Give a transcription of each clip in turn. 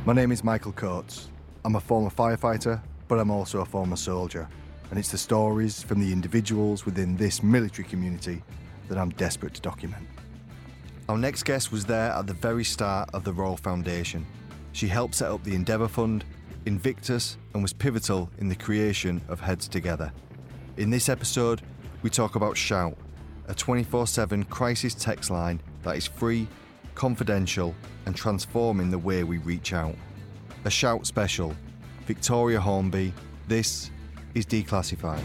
My name is Michael Coates. I'm a former firefighter, but I'm also a former soldier. And it's the stories from the individuals within this military community that I'm desperate to document. Our next guest was there at the very start of the Royal Foundation. She helped set up the Endeavour Fund, Invictus, and was pivotal in the creation of Heads Together. In this episode, we talk about Shout, a 24/7 crisis text line that is free, confidential, and transforming the way we reach out. A Shout special. Victoria Hornby. This is Declassified.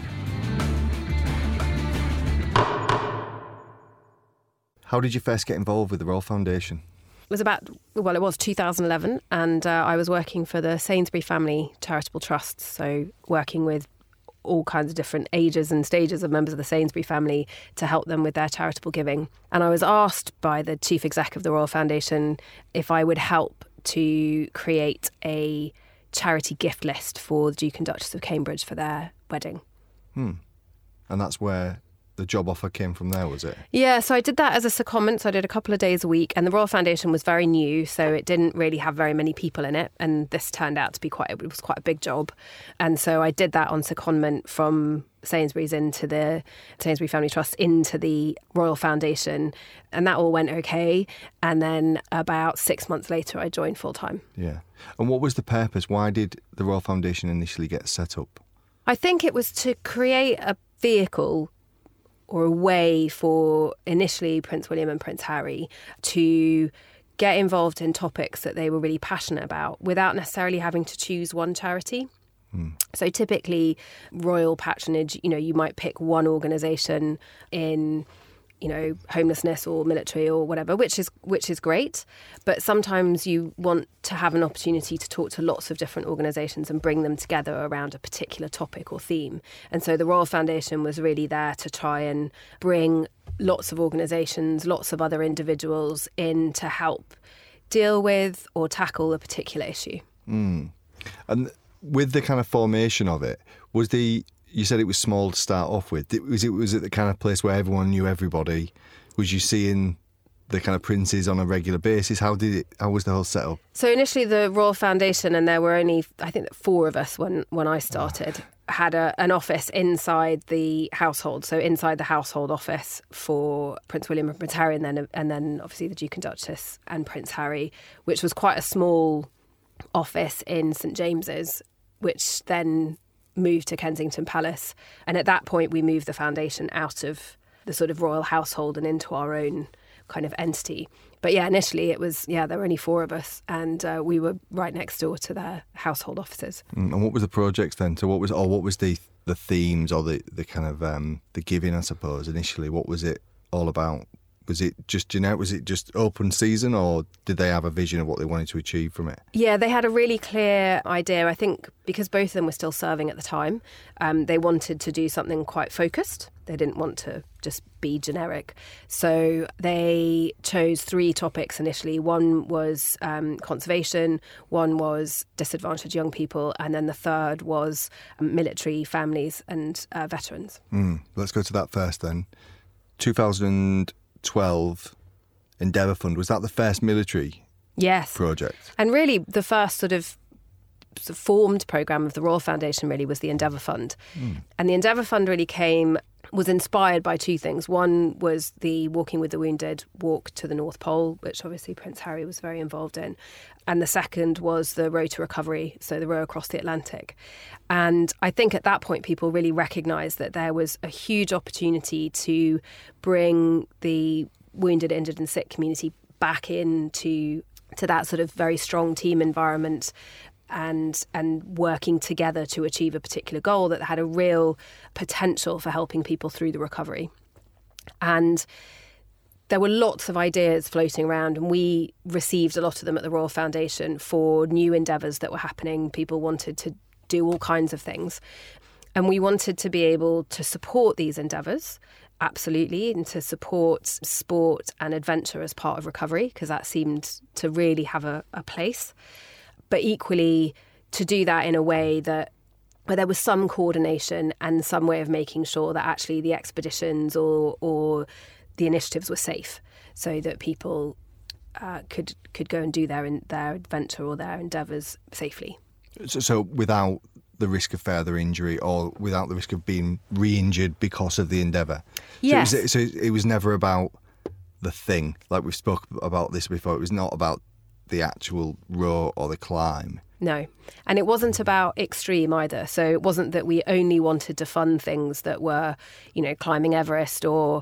How did you first get involved with the Royal Foundation? It was 2011, and I was working for the Sainsbury Family Charitable Trust, so working with all kinds of different ages and stages of members of the Sainsbury family to help them with their charitable giving. And I was asked by the Chief Exec of the Royal Foundation if I would help to create a charity gift list for the Duke and Duchess of Cambridge for their wedding. And that's where the job offer came from there, was it? Yeah, so I did that as a secondment. So I did a couple of days a week, and the Royal Foundation was very new, so it didn't really have very many people in it. And this turned out to be quite a big job. And so I did that on secondment from Sainsbury's into the Sainsbury Family Trust into the Royal Foundation. And that all went okay. And then about 6 months later, I joined full time. Yeah. And what was the purpose? Why did the Royal Foundation initially get set up? I think it was to create a vehicle or a way for initially Prince William and Prince Harry to get involved in topics that they were really passionate about without necessarily having to choose one charity. So typically royal patronage, you might pick one organisation in, homelessness or military or whatever, which is great. But sometimes you want to have an opportunity to talk to lots of different organisations and bring them together around a particular topic or theme. And so the Royal Foundation was really there to try and bring lots of organisations, lots of other individuals in to help deal with or tackle a particular issue. And with the kind of formation of it, you said it was small to start off with. Was it the kind of place where everyone knew everybody? Was you seeing the kind of princes on a regular basis? How was the whole setup? So initially the Royal Foundation, and there were only, I think, 4 of us when I started, had an office inside the household. So inside the household office for Prince William and Prince Harry, and then obviously the Duke and Duchess and Prince Harry, which was quite a small office in St James's, which then moved to Kensington Palace. And at that point, we moved the foundation out of the sort of royal household and into our own kind of entity. But yeah, initially it was, there were only 4 of us, and we were right next door to their household offices. And what was the projects then? So what was the themes or the kind of the giving, I suppose, initially? What was it all about? Was it just generic? Was it just open season, or did they have a vision of what they wanted to achieve from it? Yeah, they had a really clear idea. I think because both of them were still serving at the time, they wanted to do something quite focused. They didn't want to just be generic. So they chose 3 topics initially. One was conservation, one was disadvantaged young people, and then the third was military families and veterans. Let's go to that first then. 2012 Endeavour Fund, was that the first military project? And really the first sort of formed programme of the Royal Foundation really was the Endeavour Fund. And the Endeavour Fund really was inspired by 2 things. One was the Walking with the Wounded walk to the North Pole, which obviously Prince Harry was very involved in. And the second was the Row to Recovery, so the row across the Atlantic. And I think at that point people really recognised that there was a huge opportunity to bring the wounded, injured and sick community back into that sort of very strong team environment and working together to achieve a particular goal that had a real potential for helping people through the recovery. And there were lots of ideas floating around, and we received a lot of them at the Royal Foundation for new endeavours that were happening. People wanted to do all kinds of things. And we wanted to be able to support these endeavours, absolutely, and to support sport and adventure as part of recovery, because that seemed to really have a place. But equally, to do that in a way that where there was some coordination and some way of making sure that actually the expeditions or the initiatives were safe, so that people could go and do their adventure or their endeavours safely. So without the risk of further injury or without the risk of being re-injured because of the endeavour? Yes. So it was never about the thing, like we've spoken about this before. It was not about the actual row or the climb. No. And it wasn't about extreme either. So it wasn't that we only wanted to fund things that were, climbing Everest or,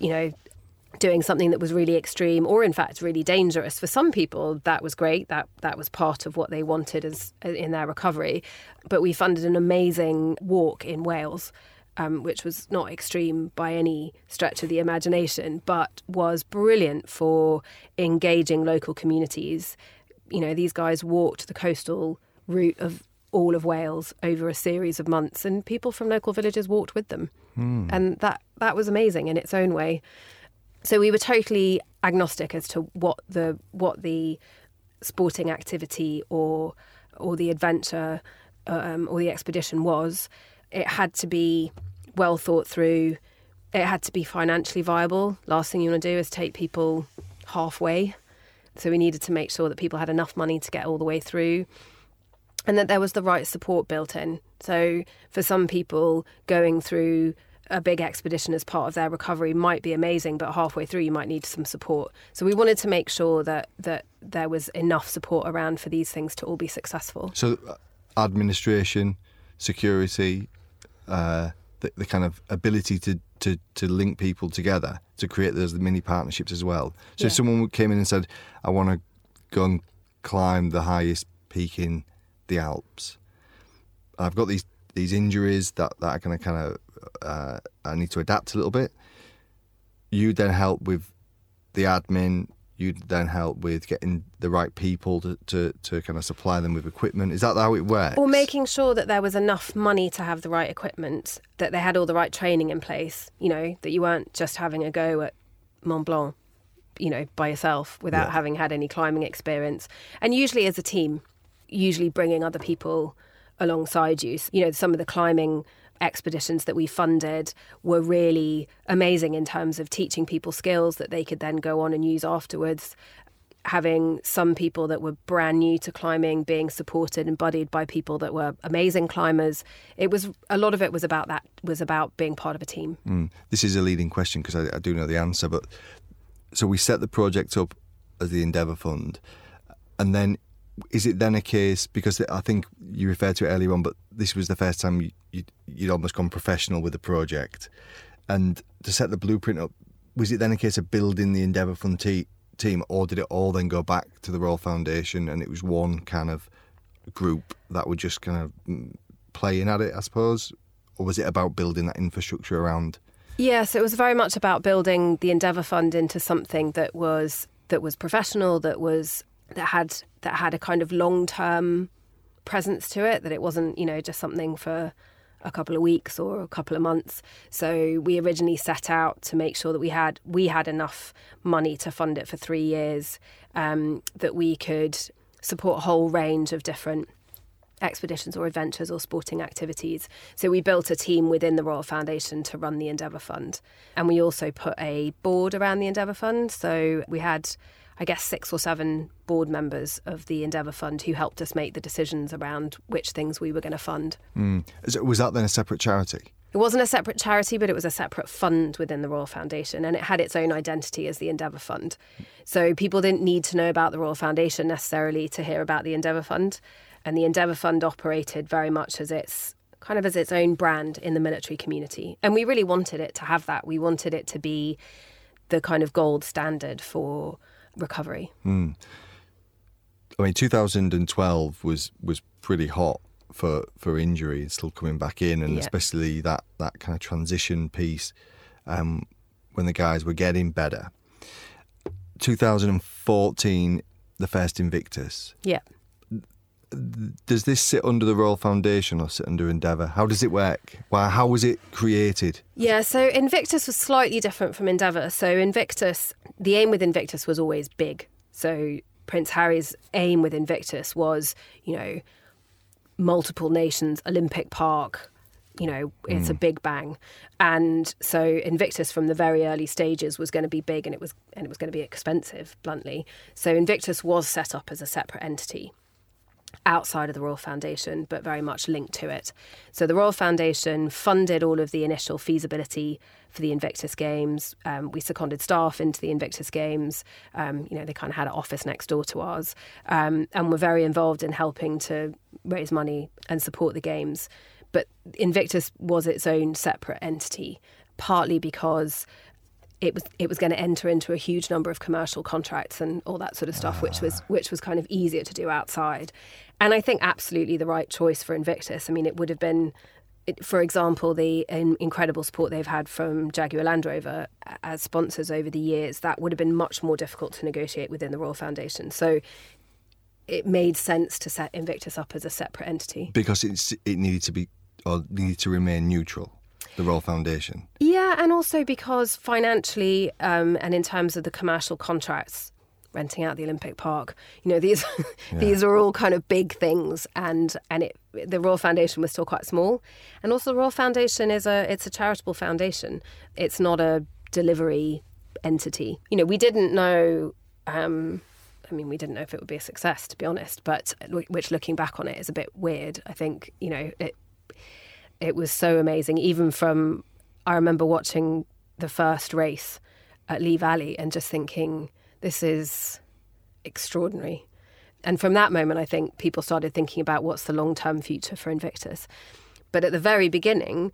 doing something that was really extreme or, in fact, really dangerous. For some people, that was great. That was part of what they wanted in their recovery. But we funded an amazing walk in Wales, which was not extreme by any stretch of the imagination, but was brilliant for engaging local communities. These guys walked the coastal route of all of Wales over a series of months, and people from local villages walked with them. And that was amazing in its own way. So we were totally agnostic as to what the sporting activity or the adventure or the expedition was. It had to be well thought through. It had to be financially viable. Last thing you want to do is take people halfway. So we needed to make sure that people had enough money to get all the way through, and that there was the right support built in. So for some people, going through a big expedition as part of their recovery might be amazing, but halfway through you might need some support. So we wanted to make sure that there was enough support around for these things to all be successful. So administration, security, the kind of ability to link people together, to create those mini partnerships as well. So if someone came in and said, I want to go and climb the highest peak in the Alps, I've got these injuries that are going to kind of I need to adapt a little bit. You then help with the admin. You then help with getting the right people to kind of supply them with equipment. Is that how it works? Or making sure that there was enough money to have the right equipment, that they had all the right training in place, that you weren't just having a go at Mont Blanc, by yourself without having had any climbing experience. And usually as a team, usually bringing other people alongside you. Some of the climbing expeditions that we funded were really amazing in terms of teaching people skills that they could then go on and use afterwards. Having some people that were brand new to climbing being supported and buddied by people that were amazing climbers. A lot of it was about being part of a team. This is a leading question because I do know the answer, but so we set the project up as the Endeavour Fund, and then is it then a case, because I think you referred to it earlier on, but this was the first time you'd almost gone professional with the project, and to set the blueprint up, was it then a case of building the Endeavour Fund team, or did it all then go back to the Royal Foundation and it was one kind of group that would just kind of playing at it, I suppose? Or was it about building that infrastructure around? Yes, it was very much about building the Endeavour Fund into something that was professional, that had a kind of long-term presence to it, that it wasn't, just something for a couple of weeks or a couple of months. So we originally set out to make sure that we had enough money to fund it for 3 years, that we could support a whole range of different expeditions or adventures or sporting activities. So we built a team within the Royal Foundation to run the Endeavour Fund. And we also put a board around the Endeavour Fund. So we had, I guess, 6 or 7 board members of the Endeavour Fund who helped us make the decisions around which things we were going to fund. Was that then a separate charity? It wasn't a separate charity, but it was a separate fund within the Royal Foundation, and it had its own identity as the Endeavour Fund. So people didn't need to know about the Royal Foundation necessarily to hear about the Endeavour Fund. And the Endeavour Fund operated very much as its own brand in the military community. And we really wanted it to have that. We wanted it to be the kind of gold standard for recovery. I mean, 2012 was pretty hot for injury, still coming back in, and especially that kind of transition piece when the guys were getting better. 2014, the first Invictus. Yeah. Does this sit under the Royal Foundation or sit under Endeavour? How does it work? How was it created? Yeah, so Invictus was slightly different from Endeavour. So Invictus, the aim with Invictus was always big. So Prince Harry's aim with Invictus was, multiple nations, Olympic Park, it's a big bang. And so Invictus from the very early stages was going to be big, and it was going to be expensive, bluntly. So Invictus was set up as a separate entity outside of the Royal Foundation, but very much linked to it. So the Royal Foundation funded all of the initial feasibility for the Invictus Games. We seconded staff into the Invictus Games. They kind of had an office next door to ours, and were very involved in helping to raise money and support the games. But Invictus was its own separate entity, partly because it was going to enter into a huge number of commercial contracts and all that sort of stuff, which was kind of easier to do outside. And I think absolutely the right choice for Invictus. I mean, it would have been, for example, the incredible support they've had from Jaguar Land Rover as sponsors over the years. That would have been much more difficult to negotiate within the Royal Foundation. So it made sense to set Invictus up as a separate entity. Because it needed to remain neutral. The Royal Foundation. Yeah, and also because financially and in terms of the commercial contracts, renting out the Olympic Park, these these are all kind of big things, and the Royal Foundation was still quite small. And also the Royal Foundation it's a charitable foundation. It's not a delivery entity. We didn't know we didn't know if it would be a success, to be honest, but which looking back on it is a bit weird. I think, it was so amazing. I remember watching the first race at Lee Valley and just thinking, this is extraordinary. And from that moment, I think people started thinking about what's the long-term future for Invictus. But at the very beginning,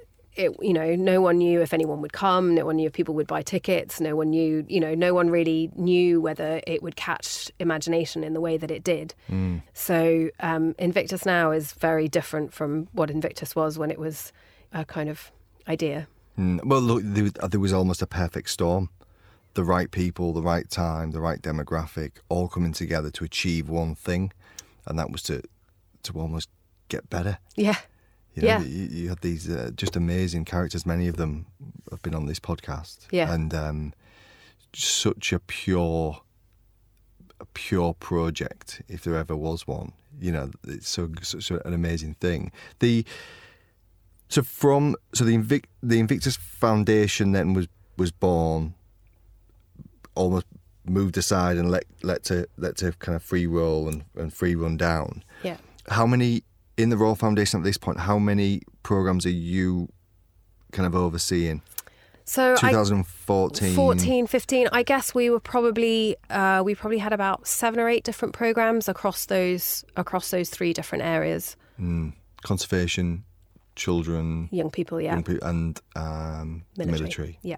no one knew if anyone would come. No one knew if people would buy tickets. No one knew, no one really knew whether it would catch imagination in the way that it did. So Invictus now is very different from what Invictus was when it was a kind of idea. Well, look, there was almost a perfect storm. The right people, the right time, the right demographic, all coming together to achieve one thing, and that was to almost get better. Yeah. You had these just amazing characters. Many of them have been on this podcast. Yeah. And such a pure project, if there ever was one. It's such an amazing thing. The Invictus Foundation then was born, almost moved aside and let to kind of free roll and free run down. Yeah. How many in the Royal Foundation at this point? How many programs are you kind of overseeing? So 2014, 14, 15. I guess we were probably had about 7 or 8 different programs across those 3 different areas. Conservation, children, young people, and military. Yeah.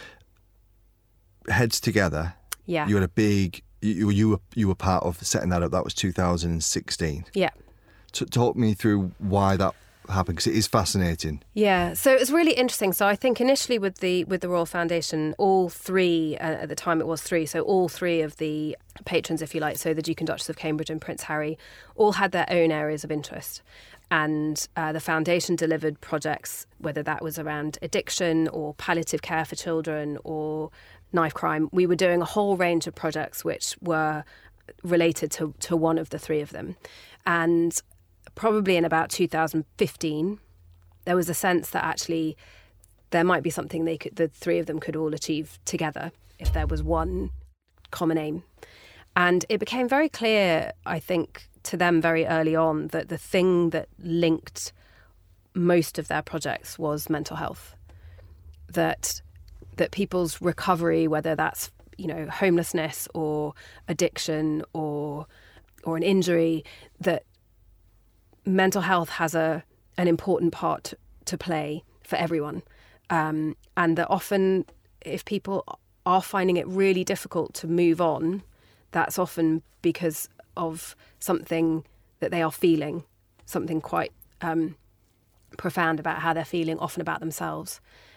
Heads together. Yeah. You had a big. You were part of setting that up. That was 2016. Yeah. Talk me through why that happened, because it is fascinating. Yeah, so it was really interesting. So I think initially with the Royal Foundation, all 3 at the time it was 3. So all 3 of the patrons, if you like, so the Duke and Duchess of Cambridge and Prince Harry, all had their own areas of interest. And the foundation delivered projects, whether that was around addiction or palliative care for children or knife crime. We were doing a whole range of projects which were related to one of the 3 of them. And probably in about 2015, there was a sense that actually there might be something the 3 of them could all achieve together if there was one common aim. And it became very clear, I think, to them very early on that the thing that linked most of their projects was mental health. That people's recovery, whether that's homelessness or addiction or an injury, that mental health has an important part to play for everyone. And that often if people are finding it really difficult to move on, that's often because of something that they are feeling, something quite profound about how they're feeling, often about themselves.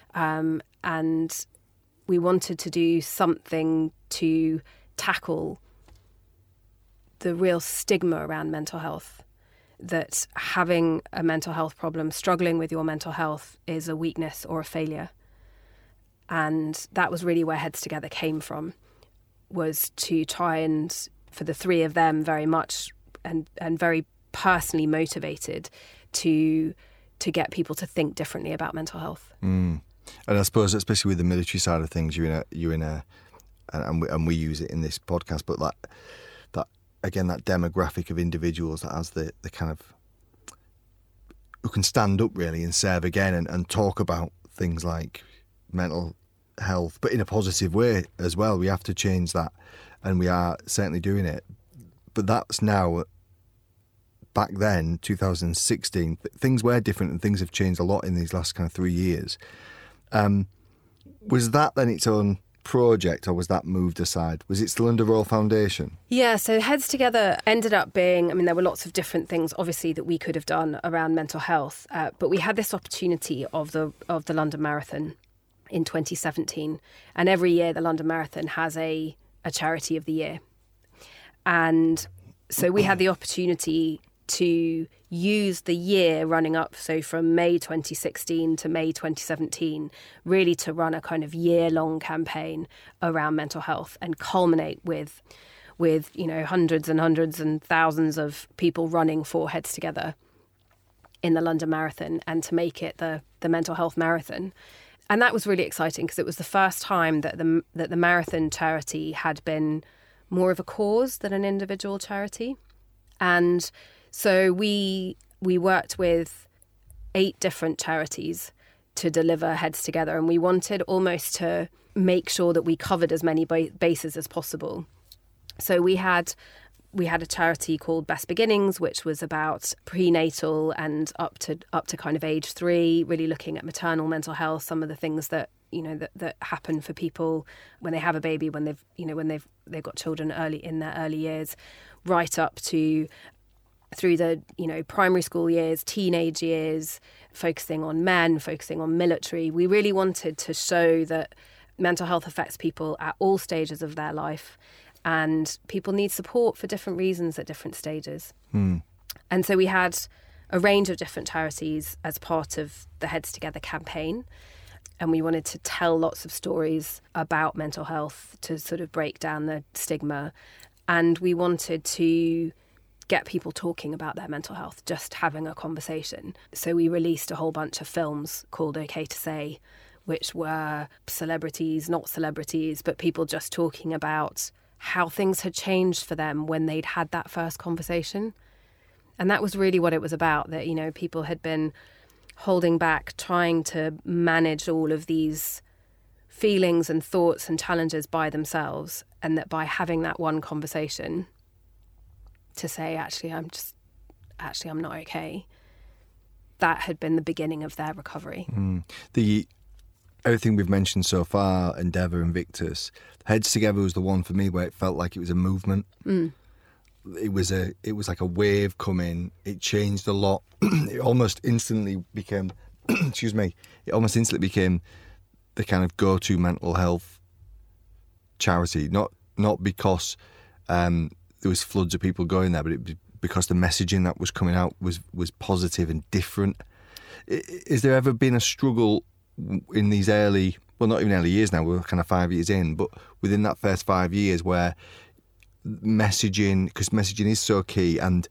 And we wanted to do something to tackle the real stigma around mental health, that having a mental health problem, struggling with your mental health, is a weakness or a failure. And that was really where Heads Together came from, was to try and, for the 3 of them very much and very personally motivated to to get people to think differently about mental health. And I suppose, especially with the military side of things, and we use it in this podcast, but that again, that demographic of individuals that has the kind of, who can stand up really and serve again and talk about things like mental health, but in a positive way as well. We have to change that, and we are certainly doing it. But that's now, back then, 2016, things were different and things have changed a lot in these last kind of 3 years. Was that then its own project, or was that moved aside? Was it still under Royal Foundation? Yeah, so Heads Together ended up being, I mean, there were lots of different things, obviously, that we could have done around mental health, but we had this opportunity of the London Marathon in 2017. And every year the London Marathon has a charity of the year. And so we had the opportunity to use the year running up, so from May 2016 to May 2017, really to run a kind of year-long campaign around mental health and culminate with hundreds and hundreds and thousands of people running for Heads Together in the London Marathon, and to make it the mental health marathon. And that was really exciting because it was the first time that the marathon charity had been more of a cause than an individual charity. And so we worked with 8 different charities to deliver Heads Together, and we wanted almost to make sure that we covered as many bases as possible. So we had a charity called Best Beginnings, which was about prenatal and up to kind of age 3, really looking at maternal mental health, some of the things that that happen for people when they have a baby, when they've got children early in their early years, right up to through the primary school years, teenage years, focusing on men, focusing on military. We really wanted to show that mental health affects people at all stages of their life, and people need support for different reasons at different stages. And so we had a range of different charities as part of the Heads Together campaign, and we wanted to tell lots of stories about mental health to sort of break down the stigma, and we wanted to get people talking about their mental health, just having a conversation. So we released a whole bunch of films called OK to Say, which were celebrities, not celebrities, but people just talking about how things had changed for them when they'd had that first conversation. And that was really what it was about, that, people had been holding back, trying to manage all of these feelings and thoughts and challenges by themselves, and that by having that one conversation to say, actually, I'm not okay, that had been the beginning of their recovery. Everything we've mentioned so far, Endeavour, Invictus, Heads Together was the one for me where it felt like it was a movement. It was like a wave coming. It changed a lot. It almost instantly became, it almost instantly became the kind of go-to mental health charity. Not because there was floods of people going there, but because the messaging that was coming out was positive and different. Is there ever been a struggle in these early, well, not even early years now, we're kind of 5 years in, but within that first 5 years where messaging, because messaging is so key, and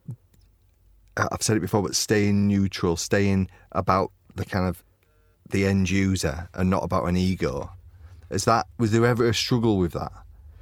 I've said it before, but staying neutral, staying about the kind of the end user and not about an ego. Was there ever a struggle with that?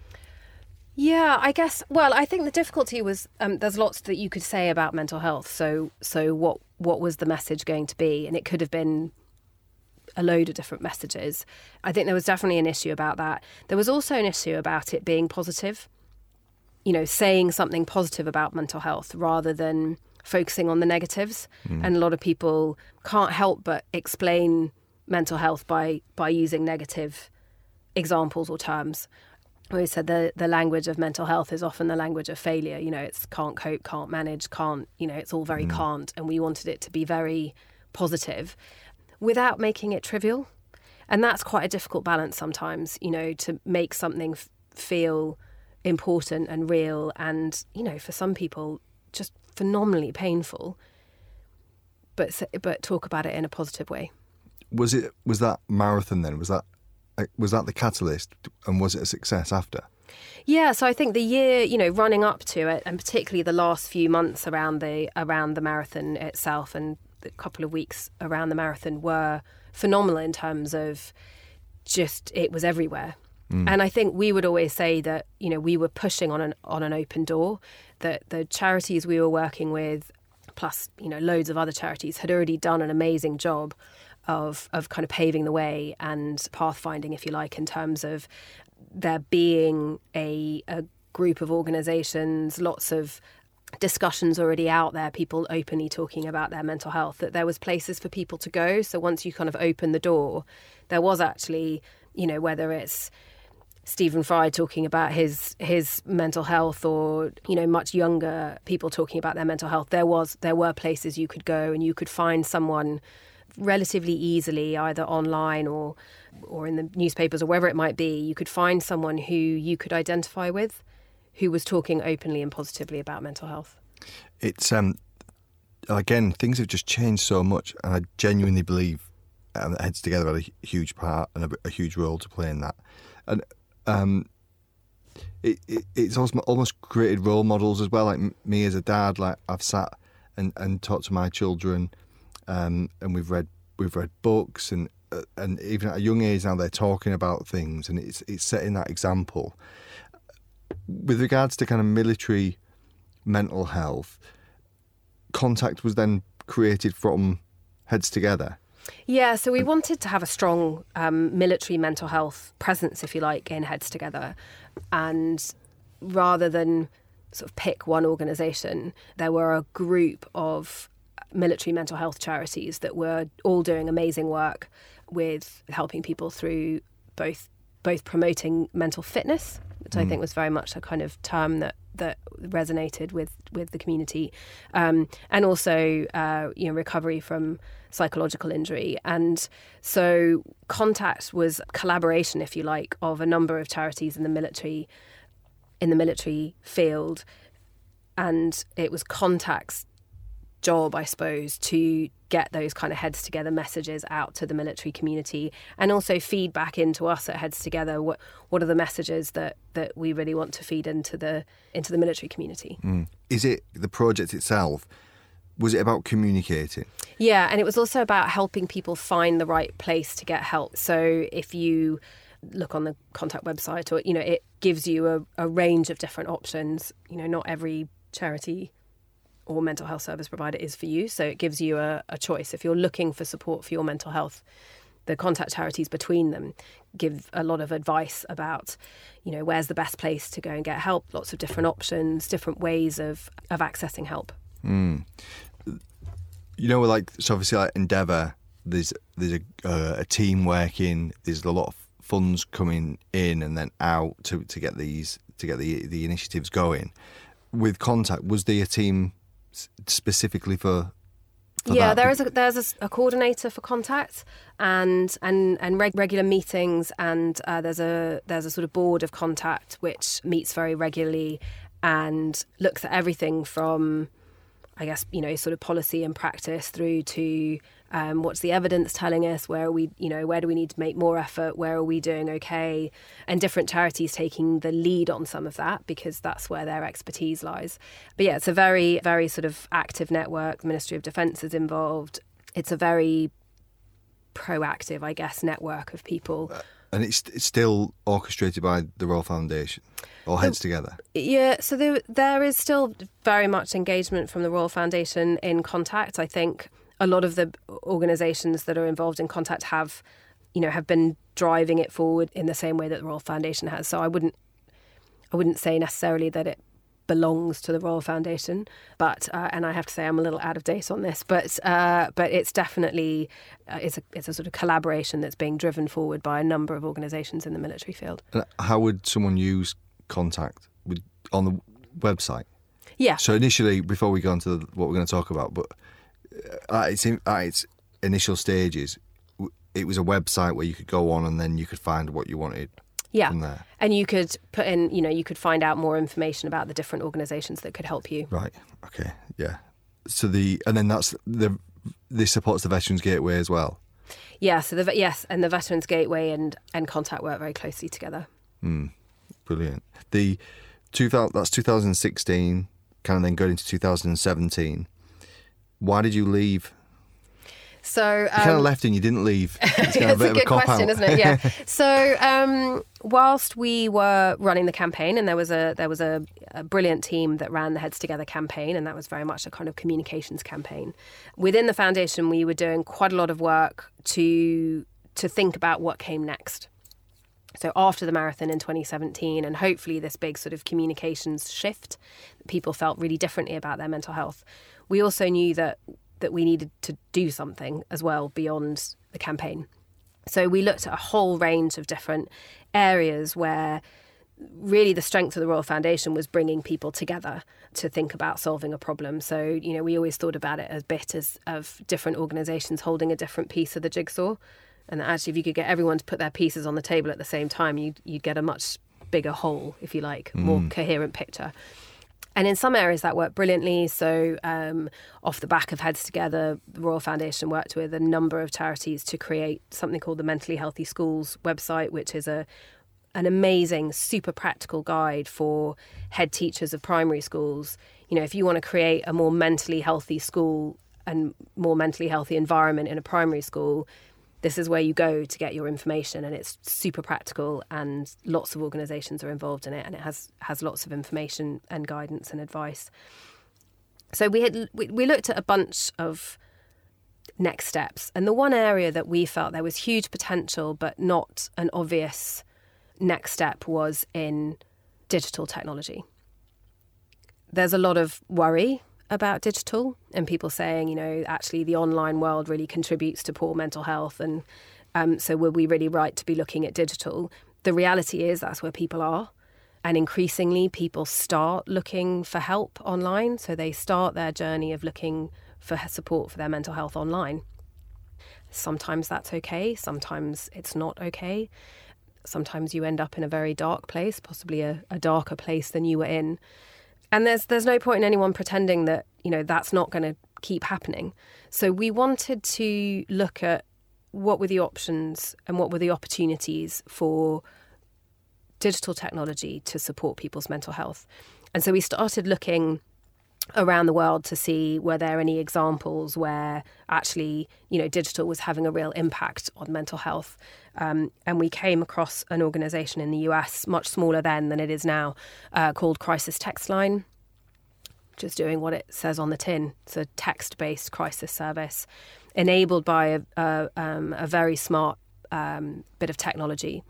Yeah, I guess. Well, I think the difficulty was there's lots that you could say about mental health. So what was the message going to be? And it could have been a load of different messages. I think there was definitely an issue about that. There was also an issue about it being positive. Saying something positive about mental health rather than focusing on the negatives. And a lot of people can't help but explain mental health by using negative examples or terms. I always said the language of mental health is often the language of failure. It's can't cope, can't manage, can't, it's all very can't. And we wanted it to be very positive without making it trivial. And that's quite a difficult balance sometimes, to make something feel important and real and, for some people, just phenomenally painful, but talk about it in a positive way. Was that marathon then? Was that the catalyst, and was it a success after? Yeah, so I think the year, running up to it, and particularly the last few months around the marathon itself, and the couple of weeks around the marathon were phenomenal in terms of just it was everywhere. And I think we would always say that, you know, we were pushing on an open door, that the charities we were working with, plus, you know, loads of other charities, had already done an amazing job of kind of paving the way and pathfinding, if you like, in terms of there being a group of organisations, lots of discussions already out there, people openly talking about their mental health, that there was places for people to go. So once you kind of open the door, there was actually, you know, whether it's Stephen Fry talking about his mental health, or, you know, much younger people talking about their mental health, there were places you could go and you could find someone relatively easily, either online or in the newspapers or wherever it might be. You could find someone who you could identify with, who was talking openly and positively about mental health. It's again, things have just changed so much, and I genuinely believe that Heads Together had a huge part and a huge role to play in that. And it's almost created role models as well. Like me as a dad, like I've sat and talked to my children, and we've read books, and even at a young age now they're talking about things, and it's setting that example. With regards to kind of military mental health, Contact was then created from Heads Together. Yeah, so we wanted to have a strong military mental health presence, if you like, in Heads Together. And rather than sort of pick one organisation, there were a group of military mental health charities that were all doing amazing work with helping people through both promoting mental fitness, which I think was very much a kind of term that resonated with the community, and also recovery from psychological injury. And so Contact was collaboration, if you like, of a number of charities in the military field, and it was Contact's job, I suppose, to get those kind of Heads Together messages out to the military community, and also feed back into us at Heads Together what are the messages that we really want to feed into the military community. Is it the project itself? Was it about communicating? Yeah, and it was also about helping people find the right place to get help. So if you look on the Contact website, or, you know, it gives you a range of different options. You know, not every charity or mental health service provider is for you. So it gives you a choice. If you're looking for support for your mental health, the Contact charities between them give a lot of advice about, you know, where's the best place to go and get help, lots of different options, different ways of accessing help. You know, like, so obviously like Endeavour, there's a team working, there's a lot of funds coming in and then out to get the initiatives going. With Contact, was there a team specifically for yeah, that? there's a coordinator for Contact and regular meetings, and there's a sort of board of Contact which meets very regularly and looks at everything from, I guess, you know, sort of policy and practice through to what's the evidence telling us, where do we need to make more effort, where are we doing okay, and different charities taking the lead on some of that because that's where their expertise lies. But yeah, it's a very, very sort of active network. The Ministry of Defence is involved. It's a very proactive, I guess, network of people. And it's still orchestrated by the Royal Foundation, or Heads Together? Yeah, so there is still very much engagement from the Royal Foundation in Contact. I think a lot of the organisations that are involved in Contact have been driving it forward in the same way that the Royal Foundation has. So I wouldn't say necessarily that it belongs to the Royal Foundation, but and I have to say I'm a little out of date on this, but it's definitely it's a sort of collaboration that's being driven forward by a number of organisations in the military field. And how would someone use Contact on the website? Yeah. So initially, before we go on to what we're going to talk about, but at its initial stages, it was a website where you could go on and then you could find what you wanted. Yeah, from there. And you could put in, you could find out more information about the different organisations that could help you. Right. Okay. Yeah. So this supports the Veterans Gateway as well. Yeah. So and the Veterans Gateway and Contact work very closely together. Brilliant. That's 2016, kind of then going into 2017. Why did you leave So you kind of left and you didn't leave. It's kind of it's a good question, isn't it? Yeah. So whilst we were running the campaign, and there was a brilliant team that ran the Heads Together campaign, and that was very much a kind of communications campaign. Within the foundation, we were doing quite a lot of work to think about what came next. So after the marathon in 2017, and hopefully this big sort of communications shift, people felt really differently about their mental health. We also knew that we needed to do something as well beyond the campaign. So we looked at a whole range of different areas where really the strength of the Royal Foundation was bringing people together to think about solving a problem. So, we always thought about it as bits of different organisations holding a different piece of the jigsaw. And actually, if you could get everyone to put their pieces on the table at the same time, you'd get a much bigger whole, if you like, more coherent picture. And in some areas that worked brilliantly. So off the back of Heads Together, the Royal Foundation worked with a number of charities to create something called the Mentally Healthy Schools website, which is an amazing, super practical guide for head teachers of primary schools. If you want to create a more mentally healthy school and more mentally healthy environment in a primary school, this is where you go to get your information, and it's super practical, and lots of organisations are involved in it, and it has lots of information and guidance and advice. So we looked at a bunch of next steps, and the one area that we felt there was huge potential but not an obvious next step was in digital technology. There's a lot of worry about digital, and people saying, actually the online world really contributes to poor mental health, and so were we really right to be looking at digital? The reality is that's where people are, and increasingly people start looking for help online, so they start their journey of looking for support for their mental health online. Sometimes that's okay, sometimes it's not okay. Sometimes you end up in a very dark place, possibly a darker place than you were in. And there's no point in anyone pretending that, that's not going to keep happening. So we wanted to look at what were the options and what were the opportunities for digital technology to support people's mental health. And so we started looking around the world to see were there any examples where actually, digital was having a real impact on mental health. And we came across an organisation in the US, much smaller then than it is now, called Crisis Text Line, which is doing what it says on the tin. It's a text-based crisis service enabled by a very smart bit of technology.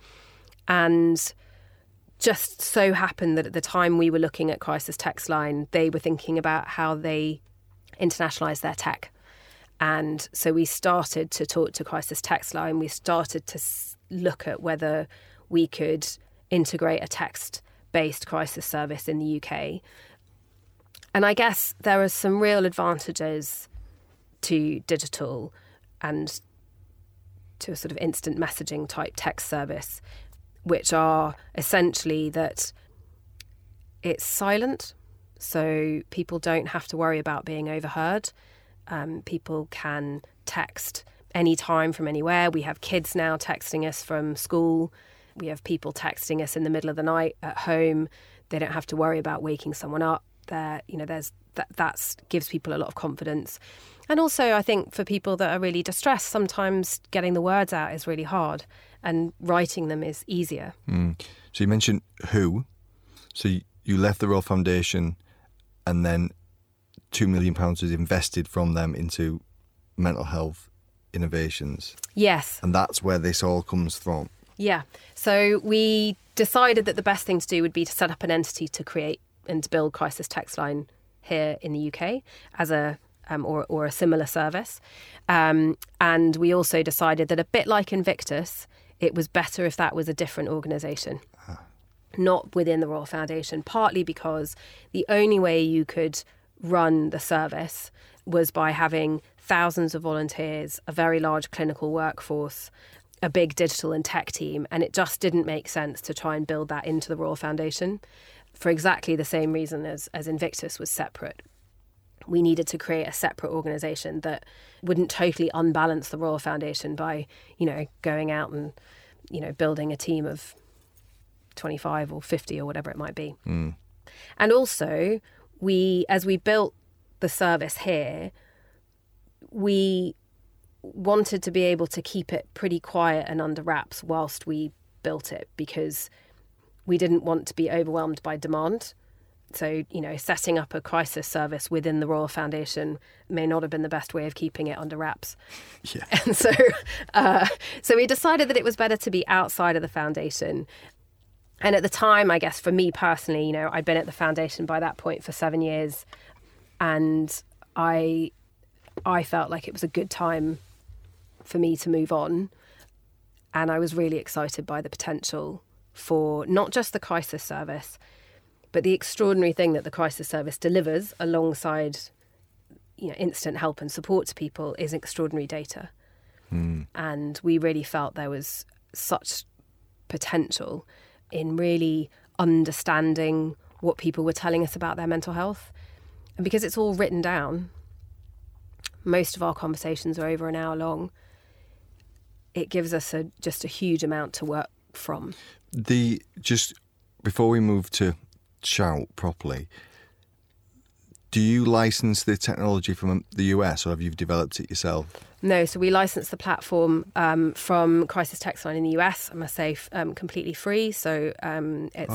And just so happened that at the time we were looking at Crisis Text Line, they were thinking about how they internationalise their tech. And so we started to talk to Crisis Text Line. We started to look at whether we could integrate a text-based crisis service in the UK. And I guess there are some real advantages to digital and to a sort of instant messaging type text service, which are essentially that it's silent, so people don't have to worry about being overheard. People can text anytime from anywhere. We have kids now texting us from school. We have people texting us in the middle of the night at home. They don't have to worry about waking someone up. That gives people a lot of confidence. And also, I think for people that are really distressed, sometimes getting the words out is really hard, and writing them is easier. So you mentioned WHO. So you left the Royal Foundation, and then £2 million was invested from them into mental health innovations. Yes. And that's where this all comes from. Yeah. So we decided that the best thing to do would be to set up an entity to create and to build Crisis Text Line here in the UK as a or a similar service. And we also decided that a bit like Invictus, it was better if that was a different organisation, not within the Royal Foundation, partly because the only way you could run the service was by having thousands of volunteers, a very large clinical workforce, a big digital and tech team, and it just didn't make sense to try and build that into the Royal Foundation for exactly the same reason as Invictus was separate. We needed to create a separate organisation that wouldn't totally unbalance the Royal Foundation by, going out and, building a team of 25 or 50 or whatever it might be. And also, as we built the service here, we wanted to be able to keep it pretty quiet and under wraps whilst we built it, because we didn't want to be overwhelmed by demand. So, setting up a crisis service within the Royal Foundation may not have been the best way of keeping it under wraps. Yeah. And so we decided that it was better to be outside of the foundation. And at the time, I guess for me personally, I'd been at the foundation by that point for 7 years, and I felt like it was a good time for me to move on. And I was really excited by the potential for not just the crisis service, but the extraordinary thing that the crisis service delivers alongside, instant help and support to people is extraordinary data. And we really felt there was such potential in really understanding what people were telling us about their mental health. And because it's all written down, most of our conversations are over an hour long, it gives us just a huge amount to work from. Just before we move to Shout properly, do you license the technology from the US, or have you developed it yourself? No, so we license the platform from Crisis Text Line in the US. I must say, completely free. So it's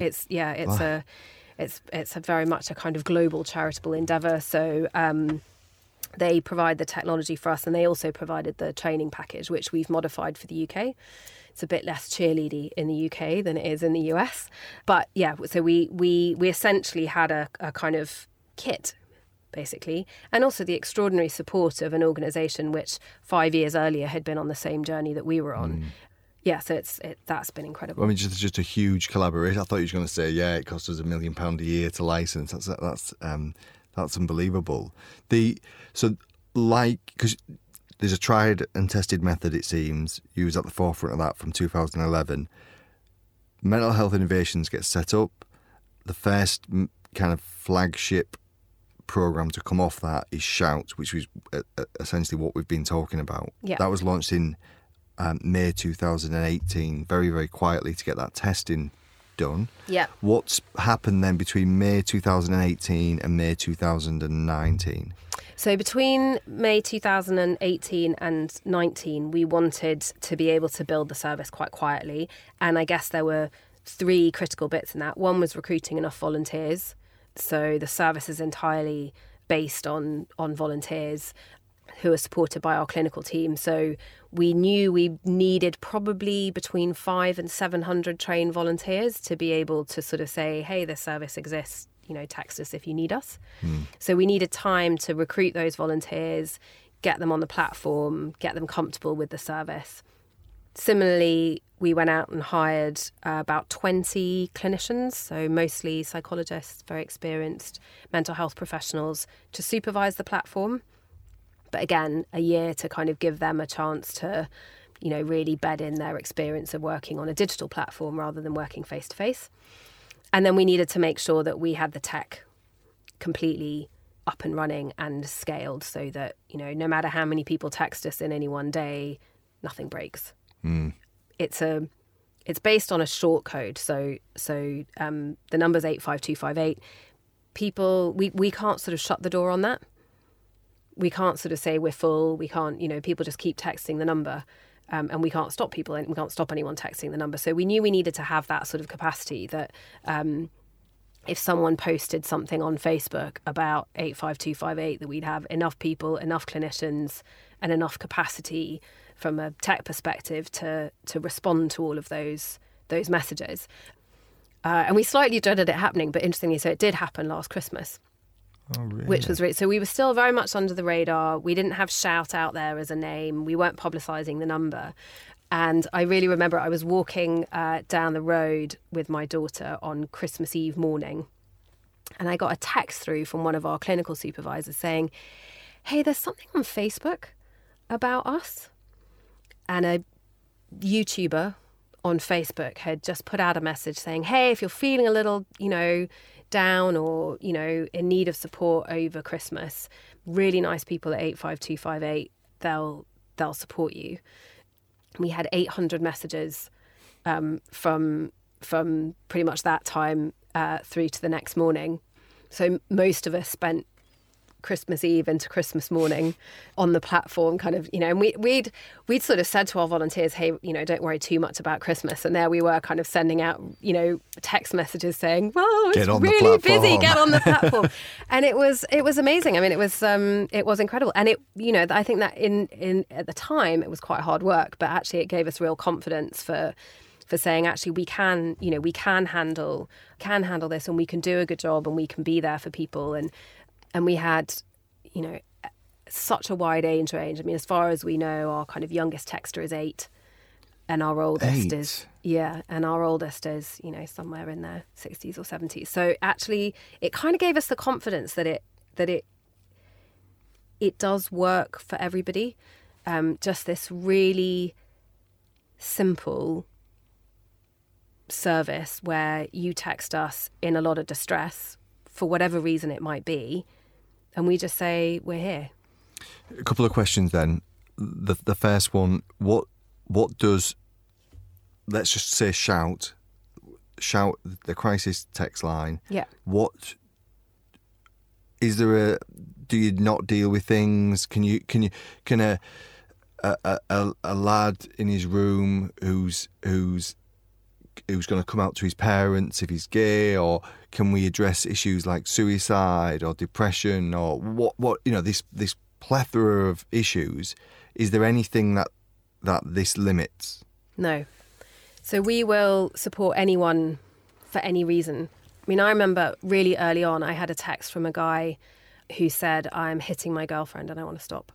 it's a very much a kind of global charitable endeavour. So they provide the technology for us, and they also provided the training package, which we've modified for the UK. It's a bit less cheerleady in the UK than it is in the US. But yeah, so we essentially had a kind of kit, basically, and also the extraordinary support of an organisation which 5 years earlier had been on the same journey that we were on. Yeah, so that's been incredible. I mean, just a huge collaboration. I thought you were going to say, yeah, it cost us £1 million a year to license. That's unbelievable. Because there's a tried and tested method, it seems. You was at the forefront of that from 2011. Mental Health Innovations gets set up. The first kind of flagship programme to come off that is Shout, which was essentially what we've been talking about. Yeah. That was launched in May 2018, very, very quietly to get that testing done. Yeah. What's happened then between May 2018 and May 2019? So between May 2018 and 19, we wanted to be able to build the service quite quietly. And I guess there were 3 critical bits in that. One was recruiting enough volunteers. So the service is entirely based on volunteers who are supported by our clinical team. So we knew we needed probably between 500 and 700 trained volunteers to be able to sort of say, hey, this service exists. Text us if you need us. So we needed time to recruit those volunteers, get them on the platform, get them comfortable with the service. Similarly, we went out and hired about 20 clinicians, so mostly psychologists, very experienced mental health professionals, to supervise the platform. But again, a year to kind of give them a chance to, really bed in their experience of working on a digital platform rather than working face-to-face. And then we needed to make sure that we had the tech completely up and running and scaled so that, no matter how many people text us in any one day, nothing breaks. It's based on a short code. So the number's 85258. People, we can't sort of shut the door on that. We can't sort of say we're full. We can't, people just keep texting the number. And we can't stop people, and we can't stop anyone texting the number. So we knew we needed to have that sort of capacity that if someone posted something on Facebook about 85258, that we'd have enough people, enough clinicians, and enough capacity from a tech perspective to respond to all of those messages. And we slightly dreaded it happening, but interestingly, so it did happen last Christmas. Oh, really? Which was so we were still very much under the radar. We didn't have Shout out there as a name. We weren't publicising the number. And I really remember I was walking down the road with my daughter on Christmas Eve morning, and I got a text through from one of our clinical supervisors saying, hey, there's something on Facebook about us. And a YouTuber on Facebook had just put out a message saying, hey, if you're feeling a little, down or, in need of support over Christmas, really nice people at 85258, they'll support you. We had 800 messages from pretty much that time through to the next morning. So most of us spent Christmas Eve into Christmas morning on the platform, kind of, and we'd sort of said to our volunteers, hey, don't worry too much about Christmas. And there we were kind of sending out, text messages saying, well, it's really busy, get on the platform. And it was amazing. I mean, it was incredible. And I think that in at the time it was quite hard work, but actually it gave us real confidence for saying, actually, we can handle this, and we can do a good job, and we can be there for people. And we had, such a wide age range. I mean, as far as we know, our kind of youngest texter is 8, and our oldest is somewhere in their 60s or 70s. So actually, it kind of gave us the confidence that it does work for everybody. Just this really simple service where you text us in a lot of distress for whatever reason it might be, and we just say, we're here. A couple of questions then. The first one, what does, let's just say shout the crisis text line. Yeah. What is there do you not deal with things? Can a lad in his room who's going to come out to his parents if he's gay, or can we address issues like suicide or depression or what this plethora of issues? Is there anything that this limits? No. So we will support anyone for any reason. I mean, I remember really early on I had a text from a guy who said, I'm hitting my girlfriend and I want to stop.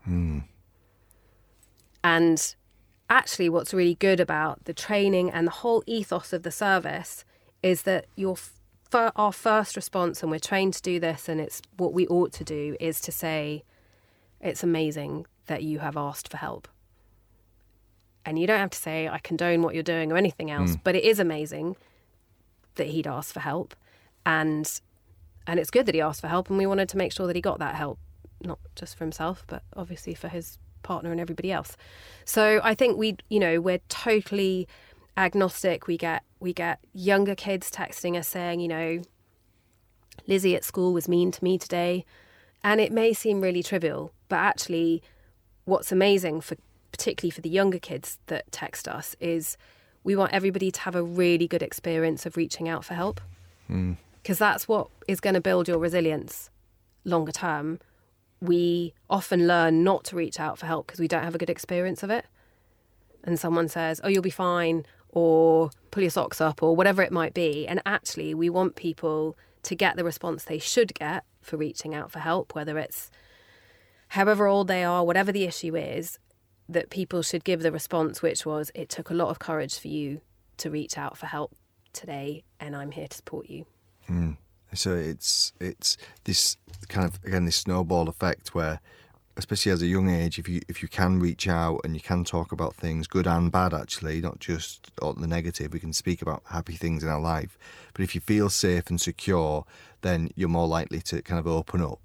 And actually, what's really good about the training and the whole ethos of the service is that our first response, and we're trained to do this, and it's what we ought to do, is to say, it's amazing that you have asked for help. And you don't have to say, I condone what you're doing or anything else, but it is amazing that he'd asked for help. And it's good that he asked for help, and we wanted to make sure that he got that help, not just for himself, but obviously for his partner and everybody else. So I think we're totally agnostic. We get younger kids texting us saying, Lizzie at school was mean to me today. And it may seem really trivial, but actually what's amazing, particularly for the younger kids that text us, is we want everybody to have a really good experience of reaching out for help. Because that's what is going to build your resilience longer term. We often learn not to reach out for help because we don't have a good experience of it. And someone says, oh, you'll be fine, or pull your socks up, or whatever it might be. And actually, we want people to get the response they should get for reaching out for help, whether it's however old they are, whatever the issue is, that people should give the response, which was, it took a lot of courage for you to reach out for help today, and I'm here to support you. So it's this kind of, again, this snowball effect where, especially as a young age, if you can reach out and you can talk about things, good and bad actually, not just the negative, we can speak about happy things in our life. But if you feel safe and secure, then you're more likely to kind of open up.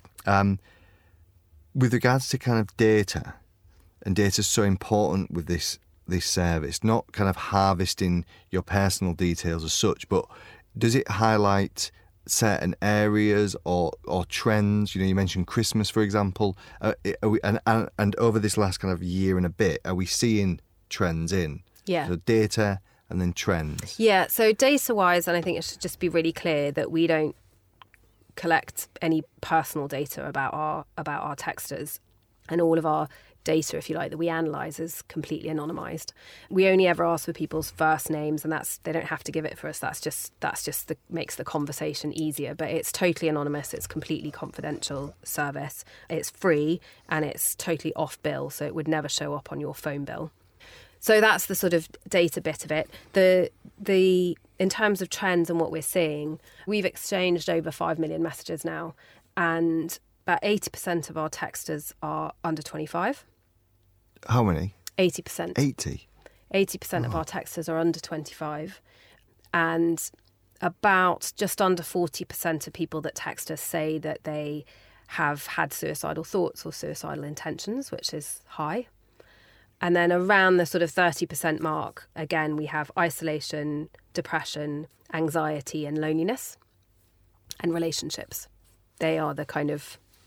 With regards to kind of data, and data's so important with this service, not kind of harvesting your personal details as such, but does it highlight certain areas or trends? You mentioned Christmas, for example. And over this last kind of year and a bit, are we seeing trends in? Yeah. So data and then trends. Yeah. So data-wise, and I think it should just be really clear that we don't collect any personal data about our texters, and all of our data, if you like, that we analyse is completely anonymised. We only ever ask for people's first names, and they don't have to give it for us. That's just makes the conversation easier. But it's totally anonymous. It's completely confidential service. It's free and it's totally off bill, so it would never show up on your phone bill. So that's the sort of data bit of it. The in terms of trends and what we're seeing, we've exchanged over 5 million messages now, and about 80% of our texters are under 25. How many? 80%. 80? 80% of our texters are under 25. And about just under 40% of people that text us say that they have had suicidal thoughts or suicidal intentions, which is high. And then around the sort of 30% mark, again, we have isolation, depression, anxiety and loneliness, and relationships. They are the kind of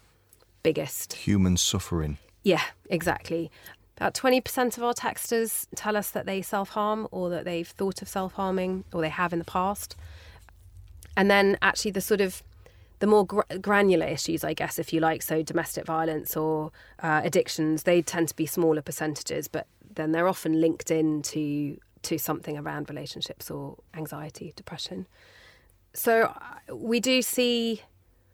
biggest. Human suffering. Yeah, exactly. About 20% of our texters tell us that they self-harm or that they've thought of self-harming or they have in the past. And then actually the more granular issues, I guess, if you like, so domestic violence or addictions, they tend to be smaller percentages, but then they're often linked in to something around relationships or anxiety, depression. So we do see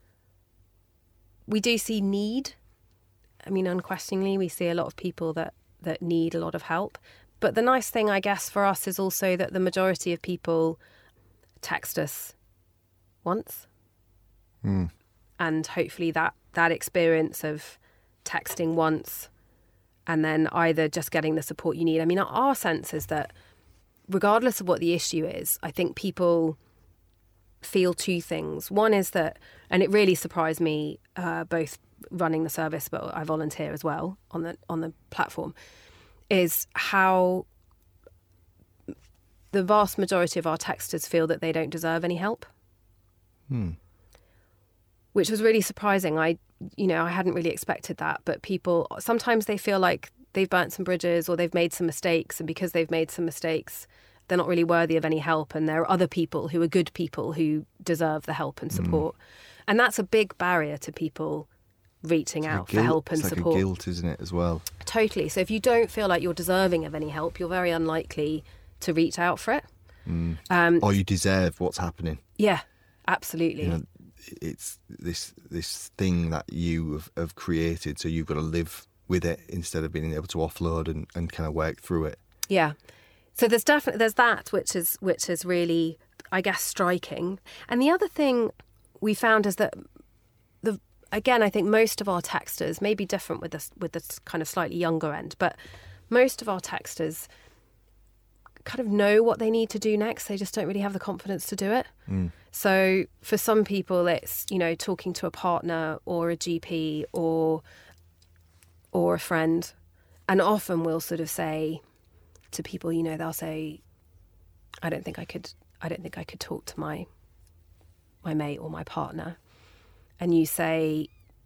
need. I mean, unquestionably, we see a lot of people that need a lot of help. But the nice thing, I guess, for us is also that the majority of people text us once. And hopefully that experience of texting once and then either just getting the support you need. I mean, our sense is that regardless of what the issue is, I think people feel two things. One is that, and it really surprised me, both running the service, but I volunteer as well on the platform, is how the vast majority of our texters feel that they don't deserve any help. Which was really surprising. I hadn't really expected that, but people, sometimes they feel like they've burnt some bridges or they've made some mistakes, and because they've made some mistakes, they're not really worthy of any help, and there are other people who are good people who deserve the help and support. And that's a big barrier to people reaching out for help and support. It's like a guilt, isn't it, as well? Totally. So if you don't feel like you're deserving of any help, you're very unlikely to reach out for it. Or you deserve what's happening. Yeah, absolutely. You know, it's this thing that you have created, so you've got to live with it instead of being able to offload and kind of work through it. Yeah. So there's that which is really, I guess, striking. And the other thing we found is that again, I think most of our texters may be different with this kind of slightly younger end, but most of our texters kind of know what they need to do next. They just don't really have the confidence to do it. So for some people, it's, talking to a partner or a GP or a friend. And often we'll sort of say to people, they'll say, I don't think I could talk to my mate or my partner. And you say,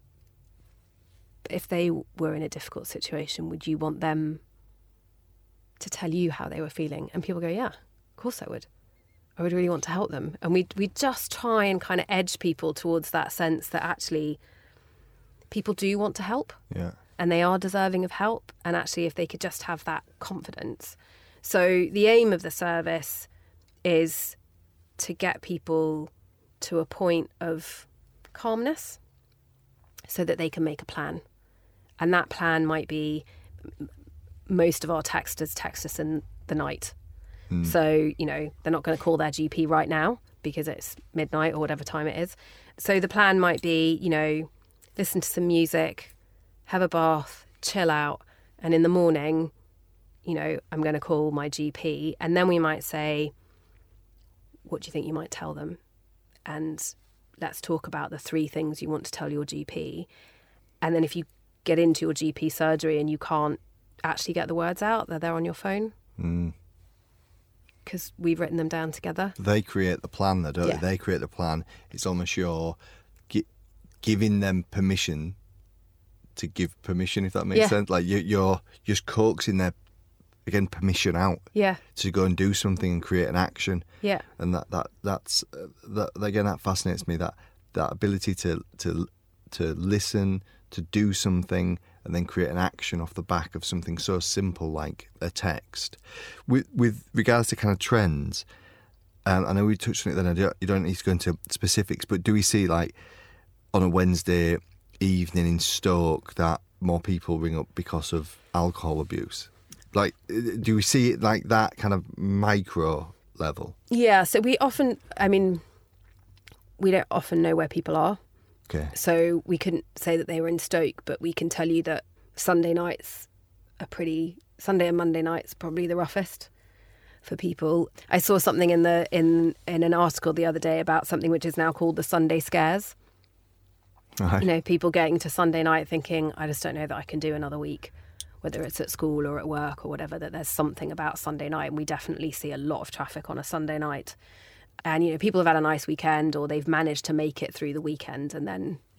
if they were in a difficult situation, would you want them to tell you how they were feeling? And people go, yeah, of course I would. I would really want to help them. And we just try and kind of edge people towards that sense that actually people do want to help. Yeah. And they are deserving of help. And actually, if they could just have that confidence. So the aim of the service is to get people to a point of calmness so that they can make a plan. And that plan might be, most of our texters text us in the night. So, they're not going to call their GP right now because it's midnight or whatever time it is. So the plan might be, listen to some music, have a bath, chill out. And in the morning, I'm going to call my GP. And then we might say, what do you think you might tell them? And let's talk about the 3 things you want to tell your GP. And then if you get into your GP surgery and you can't actually get the words out, they're there on your phone. Because we've written them down together. They create the plan, though, don't they? They create the plan. It's almost you're giving them permission to give permission, if that makes sense. Like you're just coaxing their, again, permission out. Yeah. To go and do something and create an action. Yeah. And that's again, that fascinates me. That ability to listen, to do something, and then create an action off the back of something so simple like a text. With regards to kind of trends, I know we touched on it then, you don't need to go into specifics, but do we see, like, on a Wednesday evening in Stoke that more people ring up because of alcohol abuse? Like, do we see it like that kind of micro level? Yeah, so we don't often know where people are. Okay. So we couldn't say that they were in Stoke, but we can tell you that Sunday and Monday nights probably the roughest for people. I saw something in an article the other day about something which is now called the Sunday scares. Right. People getting to Sunday night thinking, I just don't know that I can do another week, whether it's at school or at work or whatever, that there's something about Sunday night. And we definitely see a lot of traffic on a Sunday night. And, people have had a nice weekend or they've managed to make it through the weekend and then,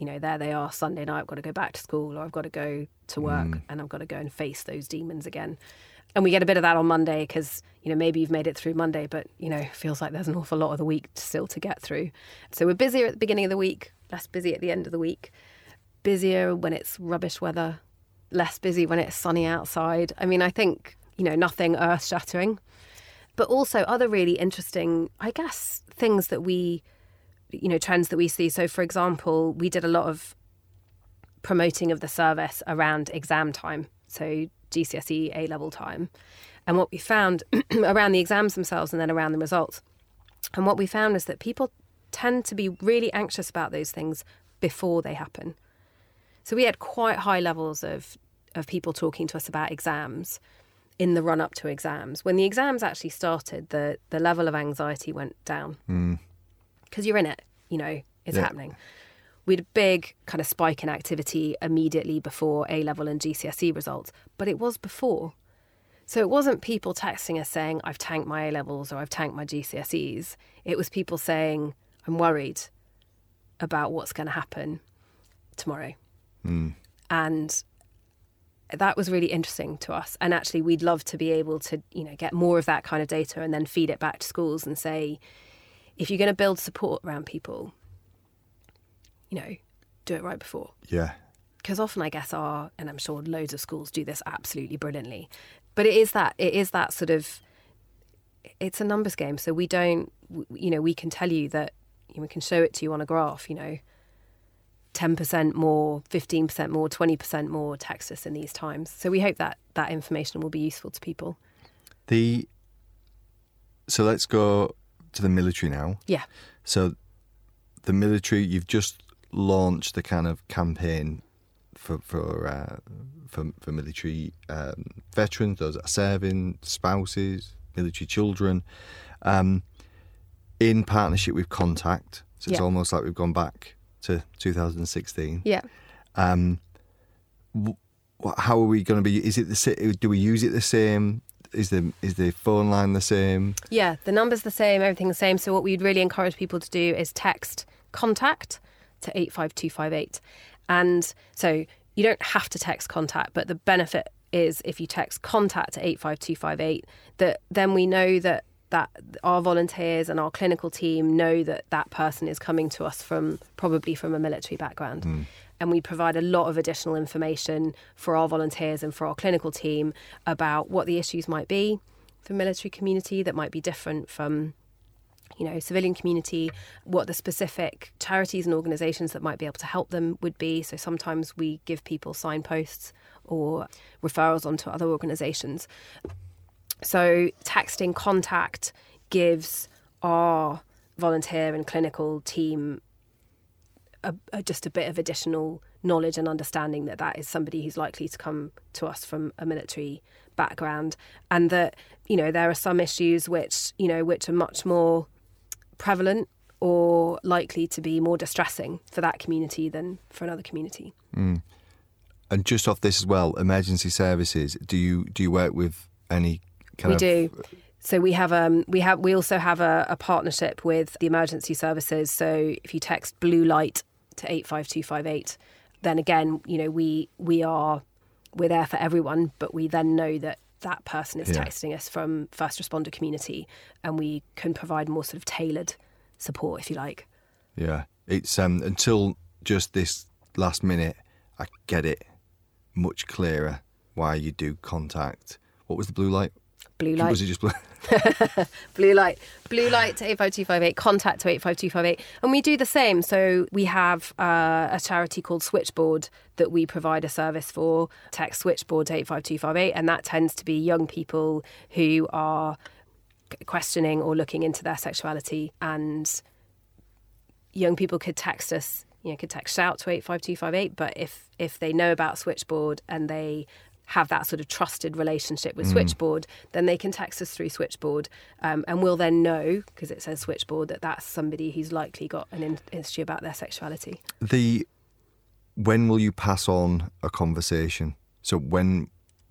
there they are, Sunday night, I've got to go back to school, or I've got to go to work and I've got to go and face those demons again. And we get a bit of that on Monday because, maybe you've made it through Monday, but, it feels like there's an awful lot of the week still to get through. So we're busier at the beginning of the week, less busy at the end of the week, busier when it's rubbish weather, less busy when it's sunny outside. I mean, I think, nothing earth-shattering, but also other really interesting, I guess, things that we, trends that we see. So, for example, we did a lot of promoting of the service around exam time. So GCSE A-level time. And what we found around the exams themselves and then around the results. And what we found is that people tend to be really anxious about those things before they happen. So we had quite high levels of people talking to us about exams in the run-up to exams. When the exams actually started, the level of anxiety went down. Because you're in it, it's happening. We had a big kind of spike in activity immediately before A-level and GCSE results, but it was before. So it wasn't people texting us saying, I've tanked my A-levels or I've tanked my GCSEs. It was people saying, I'm worried about what's going to happen tomorrow. And that was really interesting to us. And actually, we'd love to be able to, get more of that kind of data and then feed it back to schools and say, if you're going to build support around people, do it right before. Yeah. Because often I guess and I'm sure loads of schools do this absolutely brilliantly, but it is that sort of, it's a numbers game. So we don't, we can tell you that, we can show it to you on a graph, 10% more, 15% more, 20% more text us in these times. So we hope that that information will be useful to people. So let's go to the military now. Yeah. So the military, you've just launched the kind of campaign for military veterans, those that are serving, spouses, military children, in partnership with Contact. So it's almost like we've gone back to 2016. Yeah. How are we going to be? Is it the? Do we use it the same? Is the phone line the same? Yeah, the number's the same, everything's the same. So what we'd really encourage people to do is text Contact to 85258. And so you don't have to text Contact, but the benefit is if you text Contact to 85258, that then we know that our volunteers and our clinical team know that that person is coming to us probably from a military background. And we provide a lot of additional information for our volunteers and for our clinical team about what the issues might be for military community that might be different from, civilian community, what the specific charities and organisations that might be able to help them would be. So sometimes we give people signposts or referrals onto other organisations. So texting Contact gives our volunteer and clinical team just a bit of additional knowledge and understanding that is somebody who's likely to come to us from a military background, and that there are some issues which are much more prevalent or likely to be more distressing for that community than for another community. And just off this as well, emergency services. Do you work with any kind of? We do. So we also have a partnership with the emergency services. So if you text Blue Light to 85258, then again, we're there for everyone, but we then know that person is texting us from first responder community, and we can provide more sort of tailored support, if you like. Yeah, it's until just this last minute, I get it much clearer why you do Contact. What was the Blue Light? Blue Light. Was it just blue? Blue Light to 85258, Contact to 85258. And we do the same. So we have a charity called Switchboard that we provide a service for. Text Switchboard to 85258, and that tends to be young people who are questioning or looking into their sexuality. And young people could text us, could text Shout to 85258, but if they know about Switchboard and they have that sort of trusted relationship with Switchboard, then they can text us through Switchboard, and we'll then know, because it says Switchboard, that that's somebody who's likely got an history about their sexuality. When will you pass on a conversation? So when...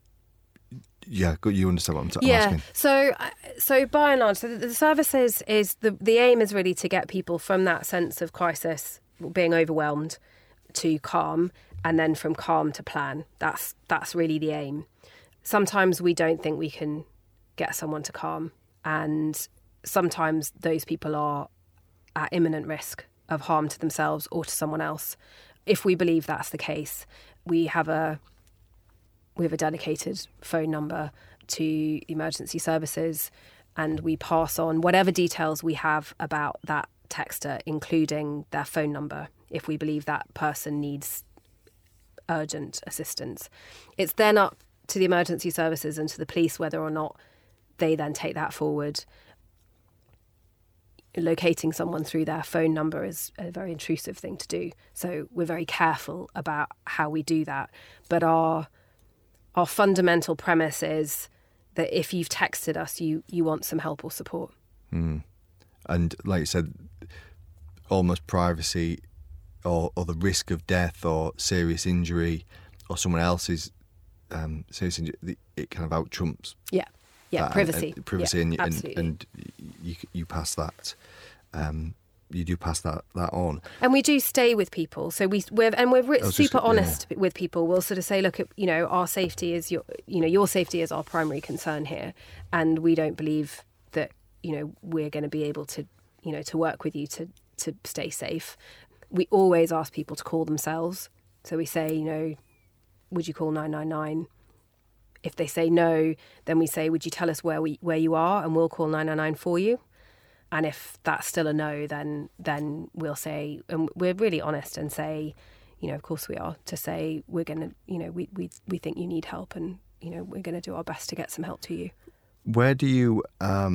Yeah, you understand what I'm asking. So by and large, the services is the aim is really to get people from that sense of crisis, being overwhelmed, to calm, and then from calm to plan. That's really the aim. Sometimes we don't think we can get someone to calm, and sometimes those people are at imminent risk of harm to themselves or to someone else. If we believe that's the case, we have a dedicated phone number to the emergency services, and we pass on whatever details we have about that texter, including their phone number, if we believe that person needs urgent assistance. It's then up to the emergency services and to the police whether or not they then take that forward. Locating someone through their phone number is a very intrusive thing to do, so we're very careful about how we do that. But our fundamental premise is that if you've texted us, you want some help or support. And like you said, almost privacy or the risk of death or serious injury or someone else's serious injury, it kind of out-trumps privacy. Privacy, yeah, and you pass that. You do pass that on, and we do stay with people. So we're super honest with people. We'll sort of say, look, our safety is your safety is our primary concern here, and we don't believe that we're going to be able to to work with you to stay safe. We always ask people to call themselves. So we say, would you call 999? If they say no, then we say, would you tell us where you are, and we'll call 999 for you. And if that's still a no, then we'll say, and we're really honest and say, of course we are, to say we're going to, we think you need help, and we're going to do our best to get some help to you. Where do you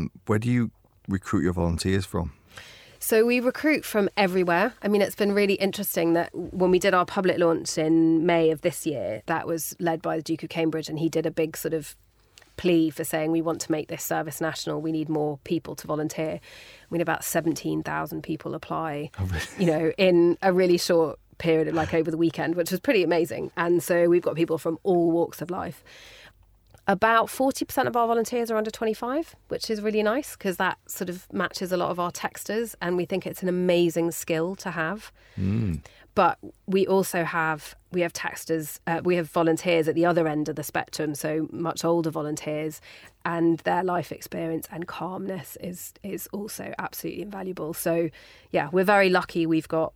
recruit your volunteers from? So we recruit from everywhere. I mean, it's been really interesting that when we did our public launch in May of this year, that was led by the Duke of Cambridge, and he did a big sort of plea for saying, we want to make this service national. We need more people to volunteer. We had about 17,000 people apply, in a really short period, like over the weekend, which was pretty amazing. And so we've got people from all walks of life. About 40% of our volunteers are under 25, which is really nice because that sort of matches a lot of our texters, and we think it's an amazing skill to have. But we also have texters, we have volunteers at the other end of the spectrum, so much older volunteers, and their life experience and calmness is also absolutely invaluable. So, yeah, we're very lucky. We've got,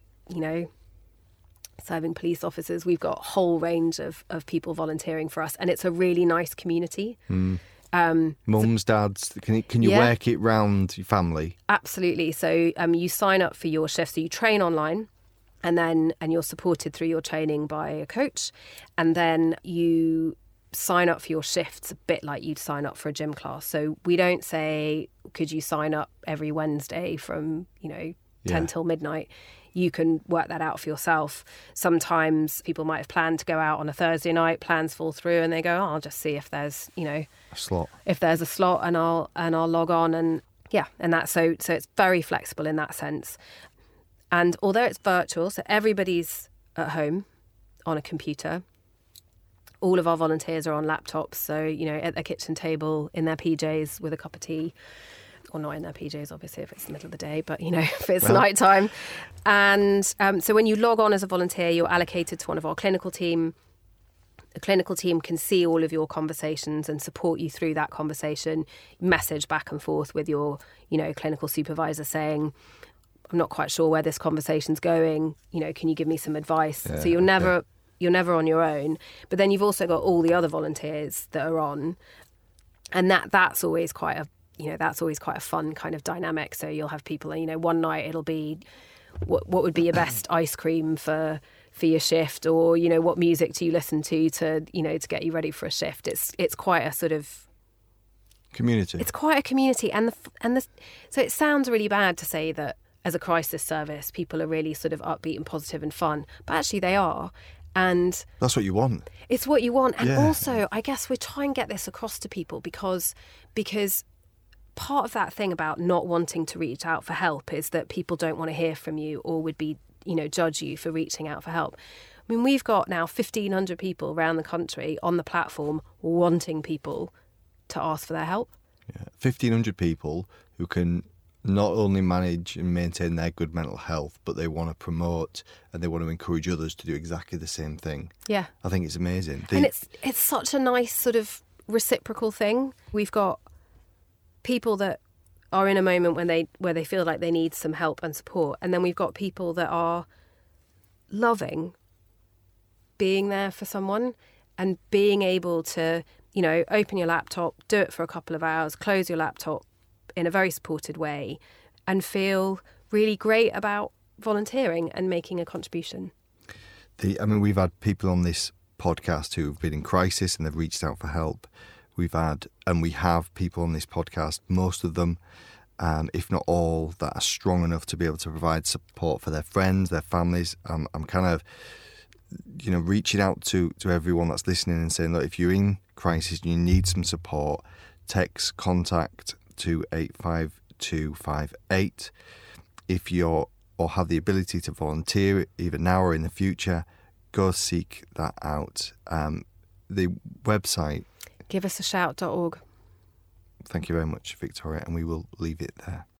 serving police officers, we've got a whole range of people volunteering for us, and it's a really nice community. Mums, dads, can you work it round your family? Absolutely. So you sign up for your shift, so you train online, and you're supported through your training by a coach, and then you sign up for your shifts a bit like you'd sign up for a gym class. So we don't say, could you sign up every Wednesday from 10 till midnight? You can work that out for yourself. Sometimes people might have planned to go out on a Thursday night, plans fall through, and they go, I'll just see if there's, a slot. If there's a slot, and I'll log on, and that's so it's very flexible in that sense. And although it's virtual, so everybody's at home on a computer, all of our volunteers are on laptops, so at their kitchen table in their PJs with a cup of tea. Or not in their PJs, obviously, if it's the middle of the day, but, if it's nighttime. And so when you log on as a volunteer, you're allocated to one of our clinical team. The clinical team can see all of your conversations and support you through that conversation, message back and forth with your, clinical supervisor saying, I'm not quite sure where this conversation's going, can you give me some advice? So you're never on your own. But then you've also got all the other volunteers that are on. And that's always quite a fun kind of dynamic. So you'll have people, one night it'll be what would be your best ice cream for your shift, or what music do you listen to get you ready for a shift. It's quite a sort of community. It's quite a community, and so it sounds really bad to say that as a crisis service people are really sort of upbeat and positive and fun, but actually they are. And that's what you want. It's what you want. And also, I guess we try and get this across to people because part of that thing about not wanting to reach out for help is that people don't want to hear from you, or would be, judge you for reaching out for help. I mean, we've got now 1,500 people around the country on the platform wanting people to ask for their help. 1,500 people who can not only manage and maintain their good mental health, but they want to promote and they want to encourage others to do exactly the same thing. Yeah. I think it's amazing. And it's such a nice sort of reciprocal thing. We've got people that are in a moment where they feel like they need some help and support, and then we've got people that are loving being there for someone and being able to, you know, open your laptop, do it for a couple of hours, close your laptop in a very supported way, and feel really great about volunteering and making a contribution. We've had people on this podcast who've been in crisis and they've reached out for help. We have people on this podcast, most of them, if not all, that are strong enough to be able to provide support for their friends, their families. I'm kind of, you know, reaching out to everyone that's listening and saying, look, if you're in crisis and you need some support, text contact to 85258. If you're or have the ability to volunteer, either now or in the future, go seek that out. The website, giveusashout.org. Thank you very much, Victoria, and we will leave it there.